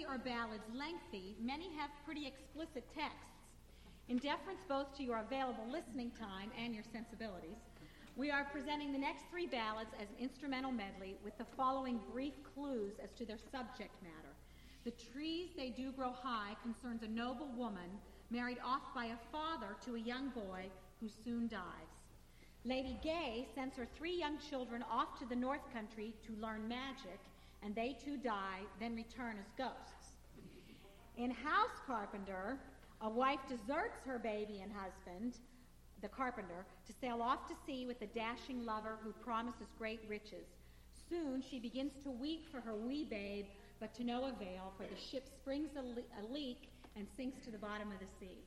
are ballads lengthy, many have pretty explicit texts. In deference both to your available listening time and your sensibilities, we are presenting the next three ballads as an instrumental medley with the following brief clues as to their subject matter. The Trees They Do Grow High concerns a noble woman married off by a father to a young boy who soon dies. Lady Gay sends her three young children off to the North Country to learn magic, and they too die, then return as ghosts. In House Carpenter, a wife deserts her baby and husband, the carpenter, to sail off to sea with a dashing lover who promises great riches. Soon she begins to weep for her wee babe, but to no avail, for the ship springs a leak and sinks to the bottom of the sea.